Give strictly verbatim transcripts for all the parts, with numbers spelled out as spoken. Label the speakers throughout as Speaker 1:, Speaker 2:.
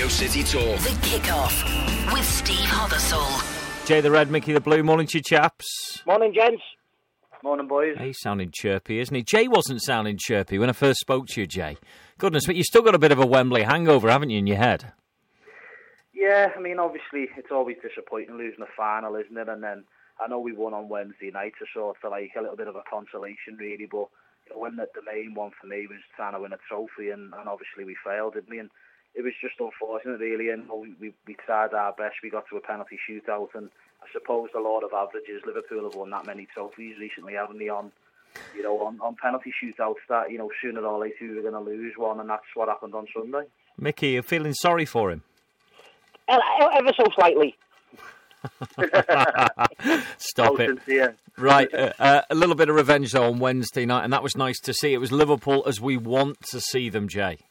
Speaker 1: City Talk.
Speaker 2: The Kickoff with Steve Hothersall.
Speaker 3: Jay the Red, Mickey the Blue. Morning to you, chaps.
Speaker 4: Morning, gents.
Speaker 5: Morning, boys.
Speaker 3: He's sounding chirpy, isn't he? Jay wasn't sounding chirpy when I first spoke to you, Jay. Goodness, but you've still got a bit of a Wembley hangover, haven't you, in your head?
Speaker 5: Yeah, I mean, obviously, it's always disappointing losing a final, isn't it? And then I know we won on Wednesday night, so sort of like a little bit of a consolation, really. But you know, when the, the main one for me was trying to win a trophy, and, and obviously we failed, didn't we? And it was just unfortunate, really. And we, we, we tried our best. We got to a penalty shootout, and I suppose the Lord of Averages, Liverpool have won that many trophies recently, haven't they? On you know, on, on penalty shootouts that you know sooner or later we were going to lose one, and that's what happened on Sunday.
Speaker 3: Mickey, you're feeling sorry for him?
Speaker 4: Ever so slightly.
Speaker 3: Stop it.
Speaker 5: Sincere.
Speaker 3: Right, uh, uh, a little bit of revenge though on Wednesday night, and that was nice to see. It was Liverpool as we want to see them, Jay.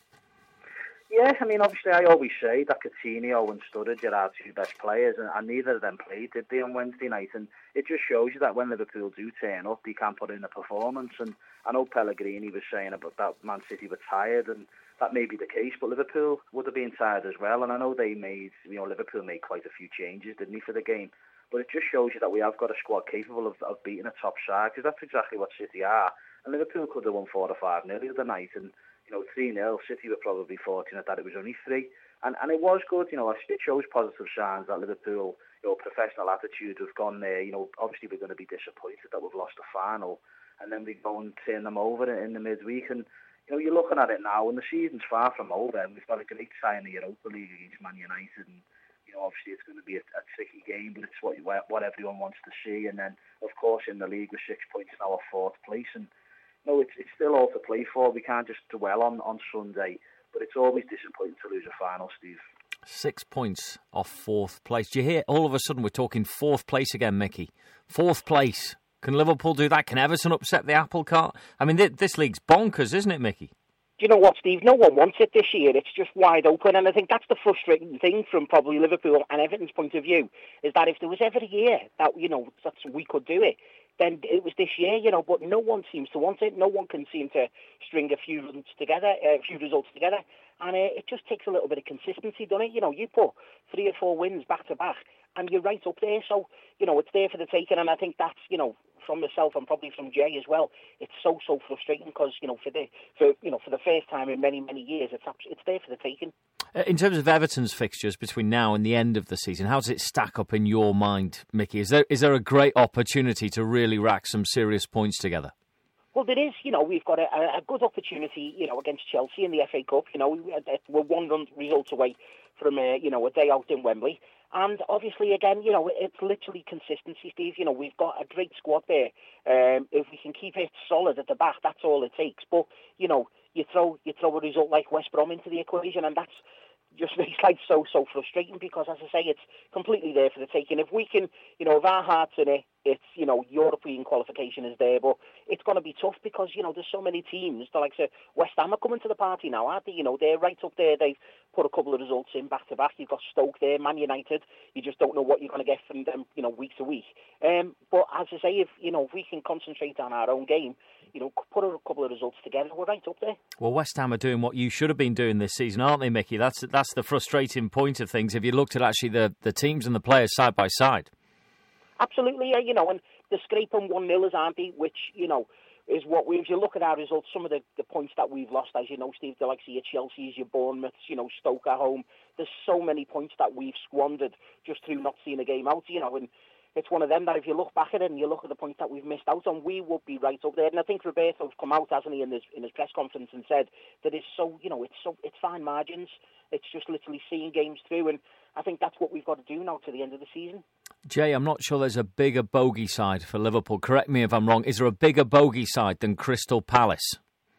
Speaker 5: Yeah, I mean, obviously, I always say that Coutinho and Sturridge are our two best players, and, and neither of them played, did they, on Wednesday night? And it just shows you that when Liverpool do turn up, they can put in a performance. And I know Pellegrini was saying about that Man City were tired, and that may be the case, but Liverpool would have been tired as well. And I know they made, you know, Liverpool made quite a few changes, didn't they, for the game? But it just shows you that we have got a squad capable of, of beating a top side, because that's exactly what City are. And Liverpool could have won four or five nil the other night, and you know, three nil, City were probably fortunate that it was only three. And and it was good, you know, it shows positive signs that Liverpool, you know, professional attitude, have gone there. You know, obviously we're going to be disappointed that we've lost the final, and then we go and turn them over in the midweek. And, you know, you're looking at it now, and the season's far from over, and we've got a great tie in the Europa League against Man United, and, you know, obviously it's going to be a, a tricky game, but it's what, what everyone wants to see. And then, of course, in the league, we're six points now off fourth place, and no, it's, it's still all to play for. We can't just dwell on, on Sunday, but it's always disappointing to lose a final, Steve.
Speaker 3: Six points off fourth place. Do you hear? All of a sudden we're talking fourth place again, Mickey. Fourth place. Can Liverpool do that? Can Everton upset the apple cart? I mean, th- this league's bonkers, isn't it, Mickey?
Speaker 4: Do you know what, Steve? No one wants it this year. It's just wide open, and I think that's the frustrating thing from probably Liverpool and Everton's point of view, is that if there was ever a year that, you know, that we could do it, then it was this year, you know, but no one seems to want it. No one can seem to string a few results together, a few results together, and uh, it just takes a little bit of consistency, doesn't it? You know, you put three or four wins back to back, and you're right up there. So, you know, it's there for the taking, and I think that's, you know, from myself and probably from Jay as well. It's so so frustrating because, you know, for the for you know for the first time in many many years, it's it's there for the taking.
Speaker 3: In terms of Everton's fixtures between now and the end of the season, how does it stack up in your mind, Mickey? Is there is there a great opportunity to really rack some serious points together?
Speaker 4: Well, there is. You know, we've got a, a good opportunity, you know, against Chelsea in the F A Cup. You know, we're one run result away from, uh, you know, a day out in Wembley. And obviously, again, you know, it's literally consistency, Steve. You know, we've got a great squad there. Um, if we can keep it solid at the back, that's all it takes. But, you know, you throw you throw a result like West Brom into the equation, and that's just makes life so, so frustrating because, as I say, it's completely there for the taking. If we can, you know, if our heart's in it, it's, you know, European qualification is there, but it's going to be tough because, you know, there's so many teams. The likes of West Ham are coming to the party now, aren't they? You know, they're right up there. They've put a couple of results in back-to-back. You've got Stoke there, Man United. You just don't know what you're going to get from them, you know, week to week. Um, but as I say, if, you know, if we can concentrate on our own game, you know, put a couple of results together, we're right up there.
Speaker 3: Well, West Ham are doing what you should have been doing this season, aren't they, Mickey? That's that's the frustrating point of things. If you looked at actually the, the teams and the players side by side. Absolutely,
Speaker 4: yeah, you know, and they're scraping one nil, aren't they? Which, you know, is what we, if you look at our results, some of the, the points that we've lost, as you know, Steve, the likes of your Chelsea's, your Bournemouths, you know, Stoke at home. There's so many points that we've squandered just through not seeing a game out, you know, and it's one of them that if you look back at it and you look at the points that we've missed out on, we would be right up there. And I think Roberto's come out, hasn't he, in his in his press conference and said that it's so, you know, it's so it's fine margins. It's just literally seeing games through, and I think that's what we've got to do now to the end of the season.
Speaker 3: Jay, I'm not sure there's a bigger bogey side for Liverpool. Correct me if I'm wrong. Is there a bigger bogey side than Crystal Palace?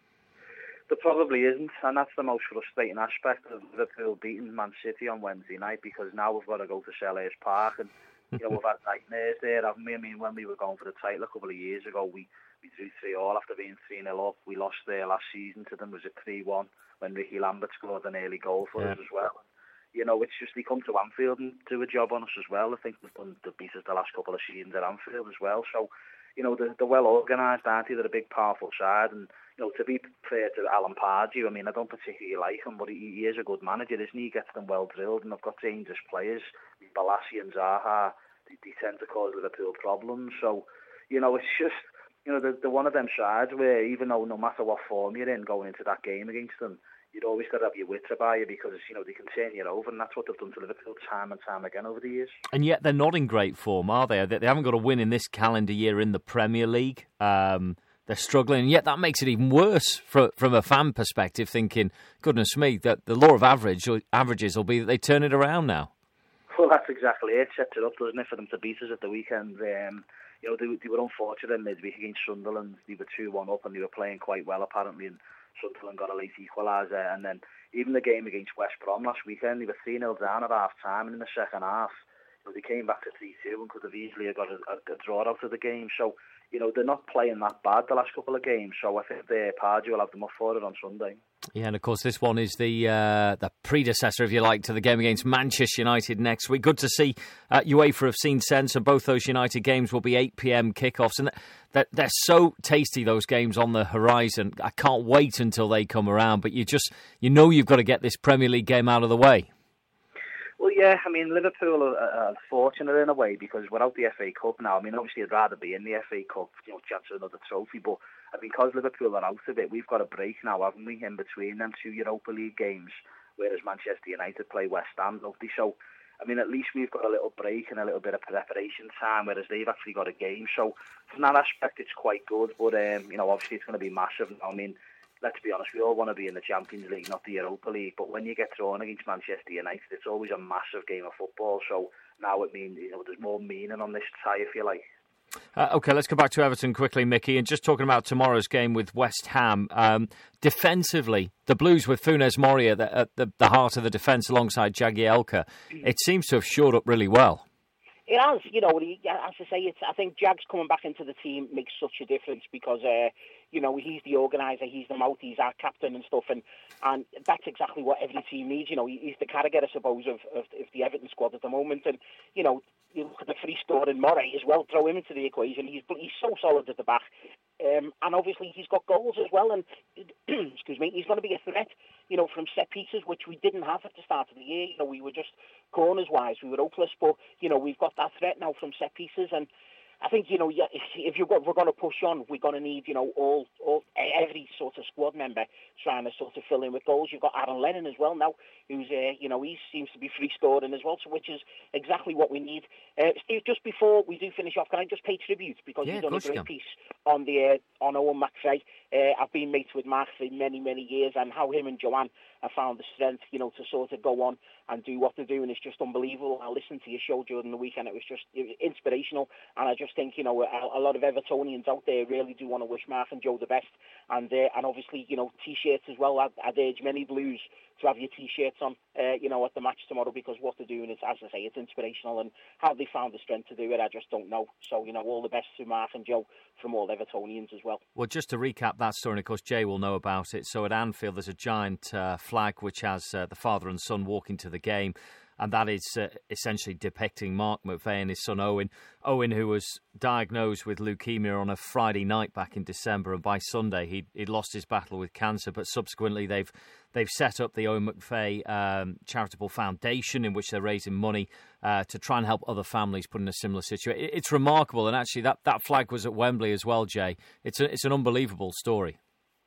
Speaker 5: There probably isn't, and that's the most frustrating aspect of Liverpool beating Man City on Wednesday night, because now we've got to go to Selhurst Park, and you know, we've had nightmares there, haven't we? I mean, when we were going for the title a couple of years ago, we, we drew three all after being three nil up. We lost there last season to them. It was a three one when Ricky Lambert scored an early goal for yeah. us as well. You know, it's just they come to Anfield and do a job on us as well. I think they've done the beat us the last couple of seasons at Anfield as well. So, you know, they're, they're well organised, aren't they? They're a big, powerful side, and you know, to be fair to Alan Pardew, I mean, I don't particularly like him, but he, he is a good manager, isn't he? He gets them well drilled, and they've got dangerous players. Balassi and Zaha, they, they tend to cause Liverpool problems. So, you know, it's just, you know, the, the one of them sides where even though no matter what form you're in going into that game against them, you'd always got to have your wits about you because, you know, they can turn you over, and that's what they've done to Liverpool time and time again over the years. And
Speaker 3: yet they're not in great form, are they? They haven't got a win in this calendar year in the Premier League. Um, they're struggling, and yet that makes it even worse for, from a fan perspective, thinking, goodness me, that the law of average averages will be that they turn it around now.
Speaker 5: Well, that's exactly it. Sets it up, doesn't it, for them to beat us at the weekend. Um, you know, they, they were unfortunate in midweek against Sunderland. They were two one up, and they were playing quite well, apparently, and Sunderland got a late equaliser, and then even the game against West Brom last weekend, they were three nil down at half time, and in the second half, you know, they came back to three two and could have easily got a, a, a draw out of the game. So, you know, they're not playing that bad the last couple of games, so I think the Pardew will have them up for it on Sunday.
Speaker 3: Yeah, and of course this one is the uh, the predecessor, if you like, to the game against Manchester United next week. Good to see uh, UEFA have seen sense, and both those United games will be eight p.m. kickoffs, and they're, they're so tasty, those games on the horizon. I can't wait until they come around, but you just, you know you've got to get this Premier League game out of the way.
Speaker 5: Well, yeah, I mean, Liverpool are, are fortunate in a way because without the F A Cup now, I mean, obviously I'd rather be in the F A Cup, you know, chance of another trophy, but I mean, because Liverpool are out of it, we've got a break now, haven't we, in between them two Europa League games, whereas Manchester United play West Ham, don't they? So, I mean, at least we've got a little break and a little bit of preparation time, whereas they've actually got a game. So, from that aspect, it's quite good, but, um, you know, obviously it's going to be massive. I mean, let's be honest, we all want to be in the Champions League, not the Europa League, but when you get thrown against Manchester United, it's always a massive game of football. So now it means, you know, there's more meaning on this tie, if you like.
Speaker 3: Uh, OK, let's go back to Everton quickly, Mickey, and just talking about tomorrow's game with West Ham. Um, defensively, the Blues with Funes Mori at the, at the, the heart of the defence alongside Jagielka, it seems to have shored up really well.
Speaker 4: It has, you know, as I say, it's, I think Jag's coming back into the team makes such a difference because, uh, you know, he's the organiser, he's the mouth, he's our captain and stuff, and, and that's exactly what every team needs. You know, he's the Carragher, I suppose, of, of, of the Everton squad at the moment, and, you know, you look at the free scoring Moray as well, throw him into the equation, he's he's so solid at the back, um, and obviously he's got goals as well, and, excuse me, he's going to be a threat, you know, from set pieces, which we didn't have at the start of the year. You know, we were just corners-wise, we were hopeless, but, you know, we've got that threat now from set pieces, and I think, you know, if you're we're going to push on, we're going to need, you know, all, all every sort of squad member trying to sort of fill in with goals. You've got Aaron Lennon as well now, who's, uh, you know, he seems to be free scoring as well, so which is exactly what we need. Uh, Steve, just before we do finish off, can I just pay tribute because
Speaker 3: yeah,
Speaker 4: you've done a great piece on the uh, on Owen McVeigh. Uh, I've been mates with Mark for many, many years, and how him and Joanne have found the strength, you know, to sort of go on and do what they're doing is just unbelievable. I listened to your show during the weekend; it was just it was inspirational, and I just think, you know, a, a lot of Evertonians out there really do want to wish Mark and Joe the best, and uh, and obviously, you know, t-shirts as well. I'd, I'd urge many Blues to have your t-shirts on, uh, you know, at the match tomorrow because what they're doing is, as I say, it's inspirational, and how they found the strength to do it, I just don't know. So, you know, all the best to Mark and Joe from all Evertonians as well.
Speaker 3: Well, just to recap that story, and of course Jay will know about it. So at Anfield, there's a giant uh, flag which has uh, the father and son walking to the game. And that is uh, essentially depicting Mark McVeigh and his son Owen. Owen, who was diagnosed with leukemia on a Friday night back in December, and by Sunday he'd, he'd lost his battle with cancer. But subsequently they've they've set up the Owen McVeigh um, Charitable Foundation, in which they're raising money uh, to try and help other families put in a similar situation. It's remarkable, and actually that, that flag was at Wembley as well, Jay. It's a, it's an unbelievable story.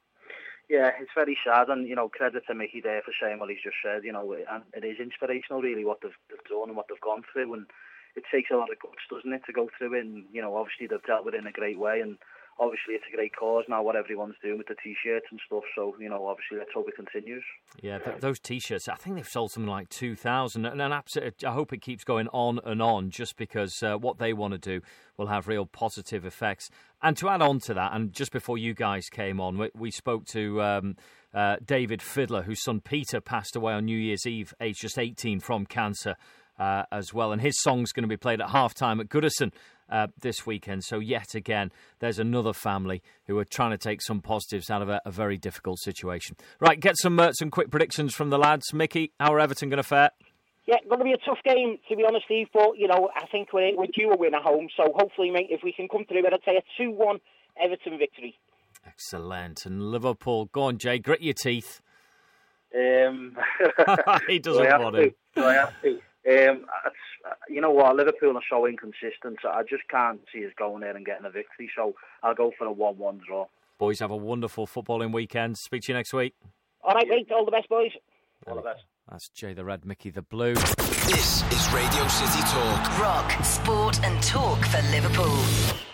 Speaker 5: Yeah, it's very sad, and, you know, credit to Mickey there for saying what he's just said, you know, and it is inspirational, really, what they've, they've done and what they've gone through, and it takes a lot of guts, doesn't it, to go through it, and, you know, obviously they've dealt with it in a great way, and obviously it's a great cause now, what everyone's doing with the T-shirts and stuff, so, you know, obviously let's hope it continues.
Speaker 3: Yeah, th- those T-shirts, I think they've sold something like two thousand, and, and absolutely, I hope it keeps going on and on, just because uh, what they want to do will have real positive effects. And to add on to that, and just before you guys came on, we, we spoke to um, uh, David Fiddler, whose son Peter passed away on New Year's Eve, aged just eighteen, from cancer uh, as well. And his song's going to be played at half-time at Goodison uh, this weekend. So yet again, there's another family who are trying to take some positives out of a, a very difficult situation. Right, get some, uh, some quick predictions from the lads. Mickey, how are Everton going to fare?
Speaker 4: Yeah, going to be a tough game, to be honest, Steve, but, you know, I think we're, we're due a win at home, so hopefully, mate, if we can come through it, I'd say a two one Everton victory.
Speaker 3: Excellent. And Liverpool, go on, Jay, grit your teeth.
Speaker 5: Um,
Speaker 3: he doesn't want it.
Speaker 5: Do I have to? Um, you know what? Liverpool are so inconsistent. So I just can't see us going there and getting a victory. So I'll go for a one-one draw.
Speaker 3: Boys, have a wonderful footballing weekend. Speak to you next week.
Speaker 4: All right, mate. All the best, boys.
Speaker 5: All the best.
Speaker 3: That's Jay the Red, Mickey the Blue.
Speaker 2: This is Radio City Talk. Rock, sport and talk for Liverpool.